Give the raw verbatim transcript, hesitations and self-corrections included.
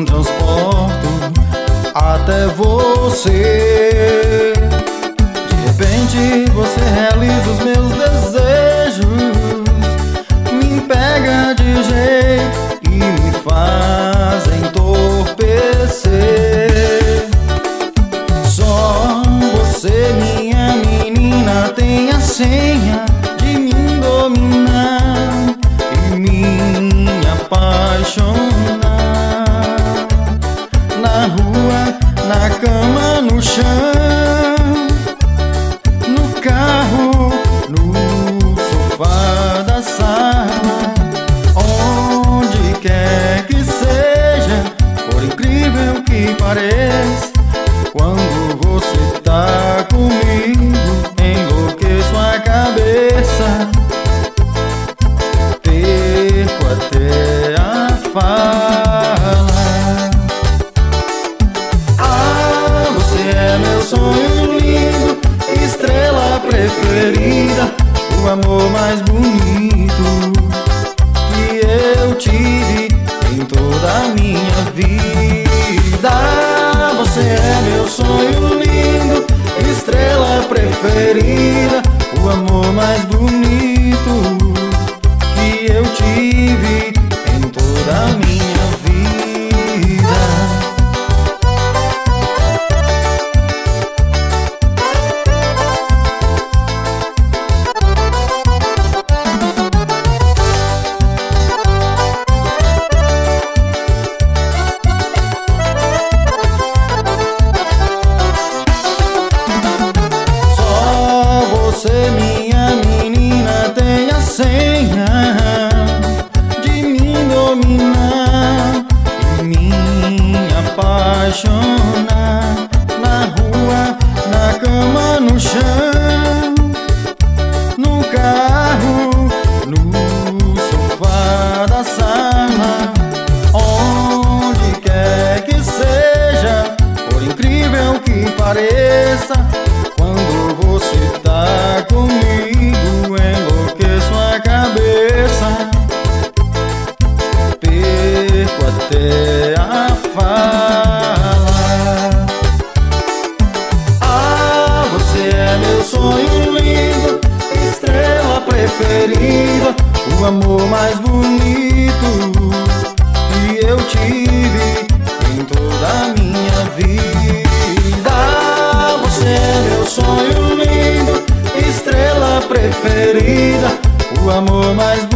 transporto até você. De repente você realiza os meus desejos, me pega de jeito e me faz entorpecer. Só você, minha menina, tem a senha de me dominar e me apaixonar. Na rua, na cama, no chão, no carro, no sofá da sala, onde quer que seja, por incrível que pareça, quando você tá comigo, enlouqueço a cabeça, perco até a fala. Ah, você é meu sonho lindo, estrela preferida, o amor mais bonito que eu tive em toda a minha vida. Você é meu sonho lindo, estrela preferida, o amor mais bonito que eu tive em toda a minha vida. Você, minha menina, tem a senha de me dominar e me apaixonar. Na rua, na cama, no chão, no carro, no sofá da sala, onde quer que seja, por incrível que pareça, quando você tá comigo, enlouqueço a cabeça, perco até a fala. Ah, você é meu sonho lindo, estrela preferida, o amor mais bonito que eu tive em toda a minha vida. Você é meu sonho lindo, estrela preferida, o amor mais bonito